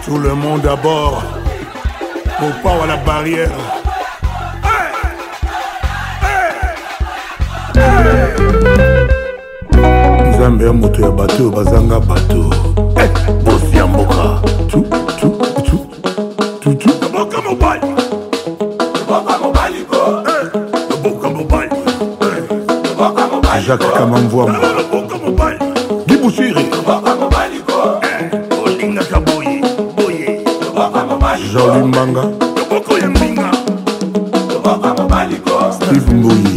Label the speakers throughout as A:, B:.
A: Tout le monde à bord. Au pas à la barrière. Nzambe ya moto ya bateau bazanga bateau. Bosi ya mboka. Tu. Boka mobile. Boka mobile ko. Boka mobile. Boka mobile. Jacques Kamamvoam. Boka mobile. Gibushiri. Boka mobile ko. Olinga kaboye. Boye. Boka mobile. Jean-Louis Mbanga. Boka yambinga. Boka mobile ko. Steve Mbouyi.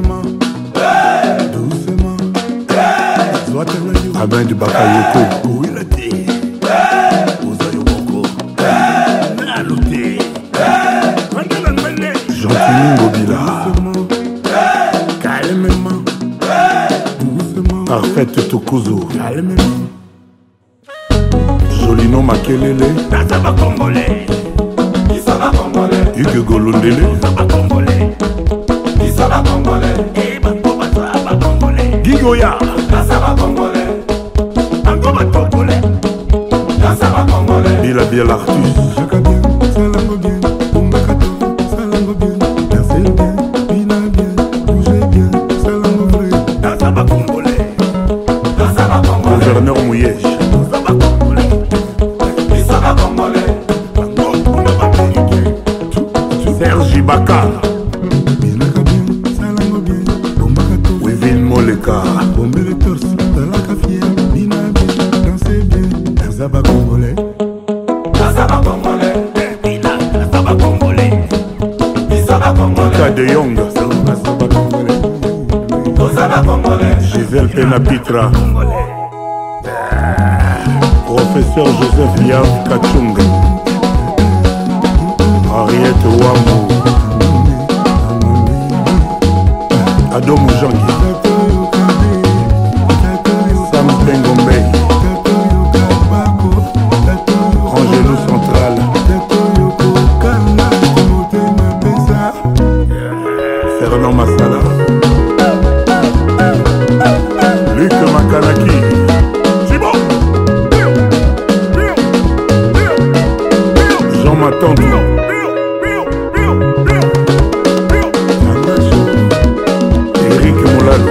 A: Abin du Bakayoko. Où il a dit Ouzayomoko. Naloté. Gentil Ngobila. Calmement. Parfaite Tokuzo. Calmement. Jolino Makelele. Nasaba Congolais. Isaba Congolais. Hugues Golondele. Nasaba Congolais. Isaba Congolais. Eba Koba Congolais. Gigoya. Nasaba Congolais. Bila bien l'artiste. Chaka bien, salango bien, Bombakato, salango bien, dansez bien, bina bien, bougez bien, salango vrai. Dansaba Congolais, dansaba Congolais. Gouverneur Mouyège. Dansaba Congolais, dansaba Congolais. Serge Ibaka. Binaka bien, salango bien, Bombakato. Wivin Moleka. Bombe le torse, talaka fier, bina bien, dansez bien, dansaba Congolais. Nasaba Congolais, Nasaba Congolais, Nasaba Congolais, Cas de Young, Nasaba Congolais, Nasaba Congolais, Gisèle Penapitra, Professeur Joseph Yav Kachunga, Henriette Wamou, Ado Moujangi, Sam Bengombe. Fernand Massala, Luc Makanaki, Thibaut, Jean Matandou, Eric Moulalo,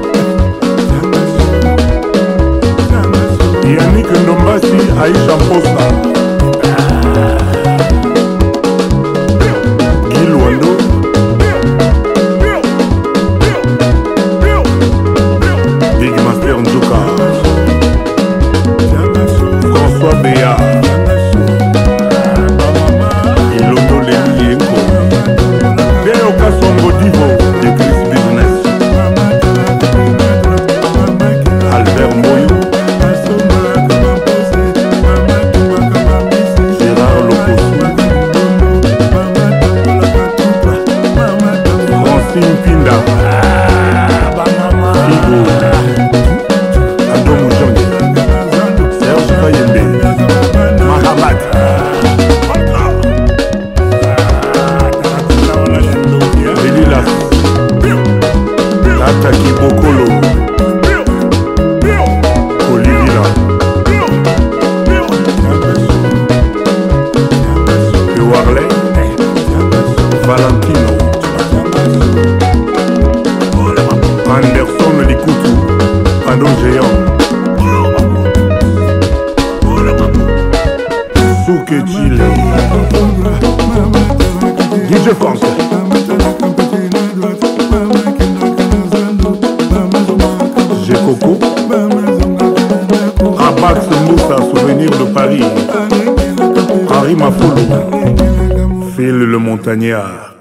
A: Yannick Ndombasi, Aïcha Posta, DJ France, G-Coco, Abax Moussa, souvenir de Paris, Henri Mafolo, Phil le Montagnard.